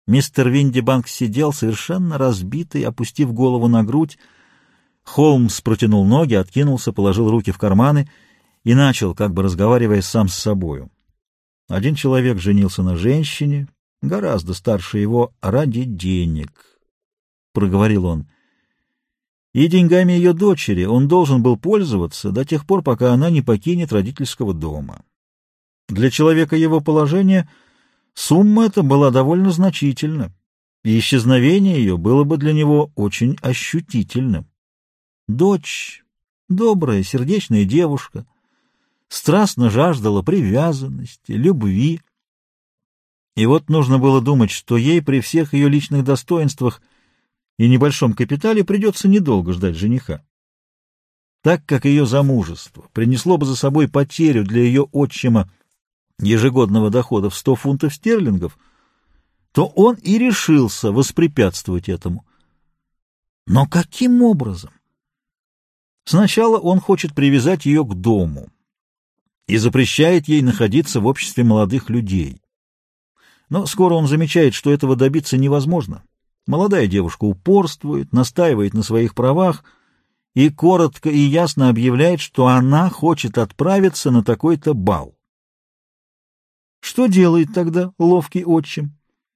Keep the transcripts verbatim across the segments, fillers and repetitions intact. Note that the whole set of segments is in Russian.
Мистер Виндибанк сидел совершенно разбитый, опустив голову на грудь. Холмс протянул ноги, откинулся, положил руки в карманы и начал, как бы разговаривая сам с собою. Один человек женился на женщине, гораздо старше его, ради денег, — проговорил он. И деньгами ее дочери он должен был пользоваться до тех пор, пока она не покинет родительского дома. Для человека его положения сумма эта была довольно значительна, и исчезновение ее было бы для него очень ощутительным. Дочь, добрая, сердечная девушка, страстно жаждала привязанности, любви. И вот нужно было думать, что ей при всех ее личных достоинствах и небольшом капитале придется недолго ждать жениха. Так как ее замужество принесло бы за собой потерю для ее отчима ежегодного дохода в сто фунтов стерлингов, то он и решился воспрепятствовать этому. Но каким образом? Сначала он хочет привязать ее к дому и запрещает ей находиться в обществе молодых людей. Но скоро он замечает, что этого добиться невозможно. Молодая девушка упорствует, настаивает на своих правах и коротко и ясно объявляет, что она хочет отправиться на такой-то бал. Что делает тогда ловкий отчим?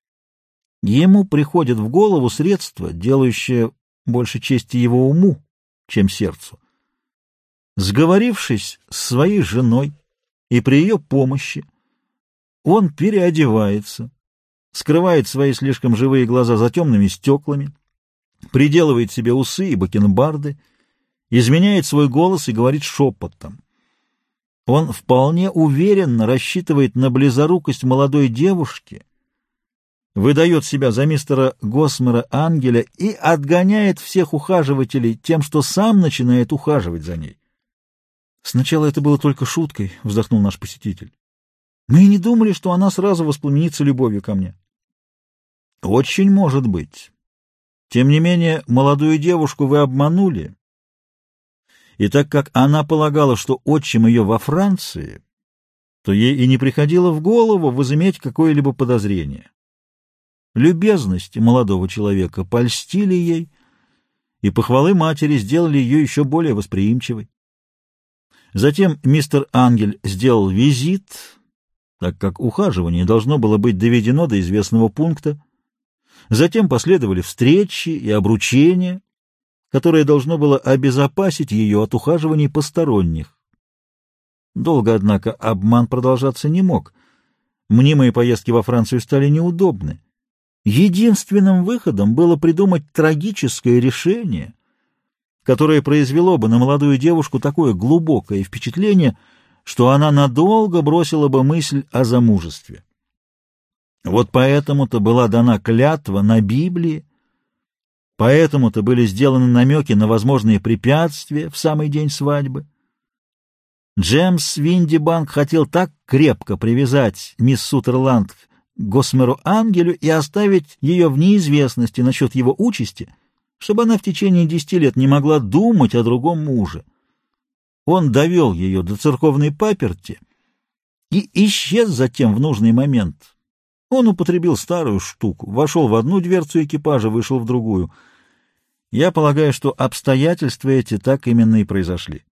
Ему приходит в голову средство, делающее больше чести его уму, чем сердцу. Сговорившись с своей женой и при ее помощи, он переодевается, скрывает свои слишком живые глаза за темными стеклами, приделывает себе усы и бакенбарды, изменяет свой голос и говорит шепотом. Он вполне уверенно рассчитывает на близорукость молодой девушки, выдает себя за мистера Госмера Ангеля и отгоняет всех ухаживателей тем, что сам начинает ухаживать за ней. «Сначала это было только шуткой», — вздохнул наш посетитель. «Мы и не думали, что она сразу воспламенится любовью ко мне». «Очень может быть. Тем не менее, молодую девушку вы обманули. И так как она полагала, что отчим ее во Франции, то ей и не приходило в голову возыметь какое-либо подозрение. Любезности молодого человека польстили ей, и похвалы матери сделали ее еще более восприимчивой. Затем мистер Ангель сделал визит, так как ухаживание должно было быть доведено до известного пункта. Затем последовали встречи и обручения, которое должно было обезопасить ее от ухаживаний посторонних. Долго, однако, обман продолжаться не мог. Мнимые поездки во Францию стали неудобны. Единственным выходом было придумать трагическое решение, которое произвело бы на молодую девушку такое глубокое впечатление, что она надолго бросила бы мысль о замужестве. Вот поэтому-то была дана клятва на Библии, поэтому-то были сделаны намеки на возможные препятствия в самый день свадьбы. Джемс Виндибанк хотел так крепко привязать мисс Сутерланд к Госмеру Ангелю и оставить ее в неизвестности насчет его участи, чтобы она в течение десяти лет не могла думать о другом муже. Он довел ее до церковной паперти и исчез затем в нужный момент. Он употребил старую штуку, вошел в одну дверцу экипажа, вышел в другую. Я полагаю, что обстоятельства эти так именно и произошли.